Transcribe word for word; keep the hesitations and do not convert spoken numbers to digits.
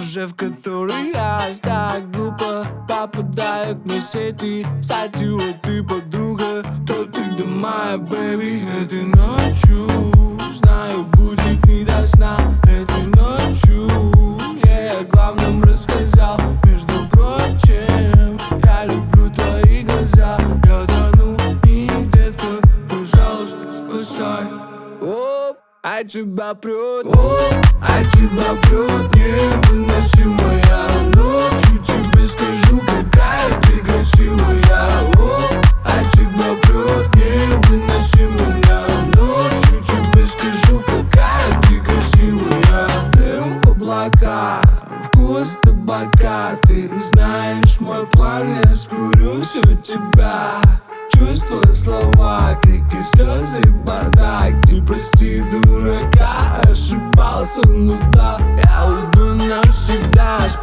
Уже в который раз так глупо попадаю к сети. Кстати, вот ты подруга, то ты да моя бэби. Этой ночью, знаю, будет не до сна. Этой ночью я о главном рассказал. Между прочим, я люблю твои глаза. Я тону, и детка, пожалуйста, спасай. Оп, а тебя прет, оп, а тебя прет, невыносимая. Ночью тебе скажу, какая ты красивая. Оп, а тебя прет, невыносимая. Ночью тебе скажу, какая ты красивая. Дым в облака, вкус табака. Ты знаешь мой план, я скурю всю тебя. Чувства, слова, крики, слезы, бардак. Ты прости, дурака, ошибался, ну да. Я уйду навсегда.